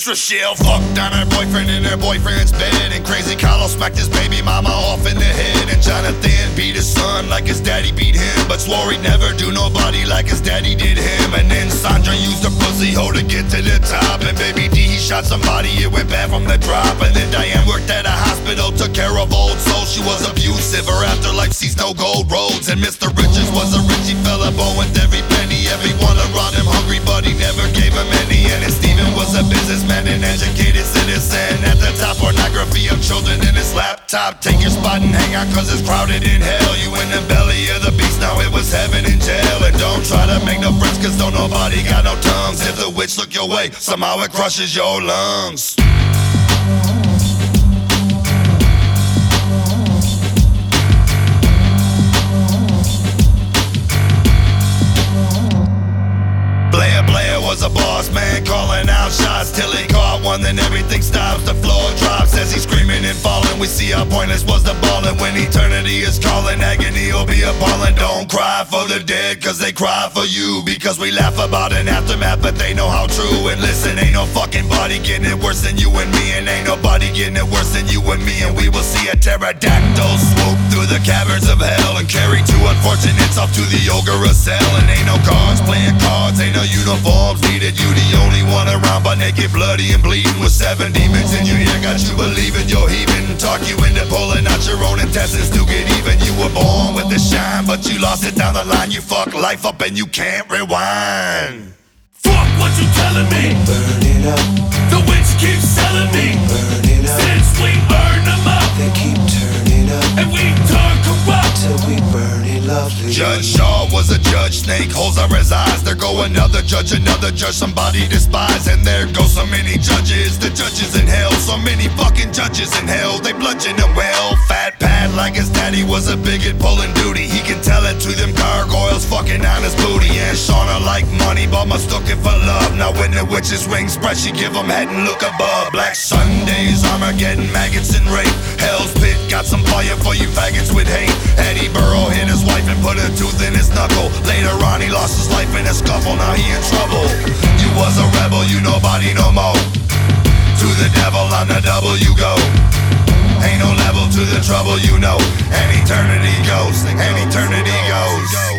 bitch Rochelle fucked on her boyfriend in her boyfriend's bed, and Crazy Carlos smacked his baby mama off in the head, and Jonathan beat his son like his daddy beat him, but swore he'd never do nobody like his daddy did him. And then Sandra used her pussy hole to get to the top, and Baby D, he shot somebody, it went bad from the drop. And then Diane worked at a hospital, took care of old souls. She was abusive, her afterlife sees no gold roads. And Mr. Richards was a richie fella, born with every penny. Everyone around him hungry, but he never gave him any. And then Steven was a businessman, an educated citizen. At the top, pornography of children in his laptop. Take your spot and hang out, cause it's crowded in hell. You in the belly of the beast, now it was heaven in jail. And don't try to make no friends, cause don't nobody got no tongues. If the witch look your way, somehow it crushes your lungs. Blair was a boss man, calling out shots till he caught one, then everything stops, the floor drops as he's screaming and falling. We see how pointless was the ballin'. When eternity is calling, agony will be appalling. Don't cry for the dead, cause they cry for you, because we laugh about an aftermath, but they know how true. And listen, ain't no fucking body getting it worse than you and me, and ain't nobody getting it worse than you and me. And we will see a pterodactyl swoop through the caverns of hell and carry two unfortunates off to the ogre cell. And ain't no cards playing cards, ain't no uniforms needed. You the only one around, but naked, bloody and bleeding, with 7 demons in your ear, got you believing you're heaving. Talk you into pulling out your own intestines to get even. You were born with the shine, but you lost it down the line. You fuck life up and you can't rewind. Fuck what you telling me. Burn it up. The witch keeps selling me. Burn it up. Since we burn them up, They keep turning up and we turn corrupt. till we burn it lovely. Judge Shaw was a judge, snake holes are his eyes. There go another judge, somebody despised. And there go so many judges, the judges in hell. So many fucking judges in hell, they bludgeon him well. Fat Pat like his daddy was a bigot pulling duty. He can tell it to them gargoyles fucking on his booty. And Shauna like money, but mistook it for love. Now when the witch's wings spread, she give him head and look above. Black Sundays, Armageddon, maggots and rape. Hell's pit got some fire for you faggots with hate. Eddie Burrow hit his wife and put a tooth in his knuckle. Later on he lost his life in a scuffle, now he in trouble. You was a rebel, you nobody no more. To the devil on the double you go. Ain't no level to the trouble you know. And eternity goes, and eternity goes.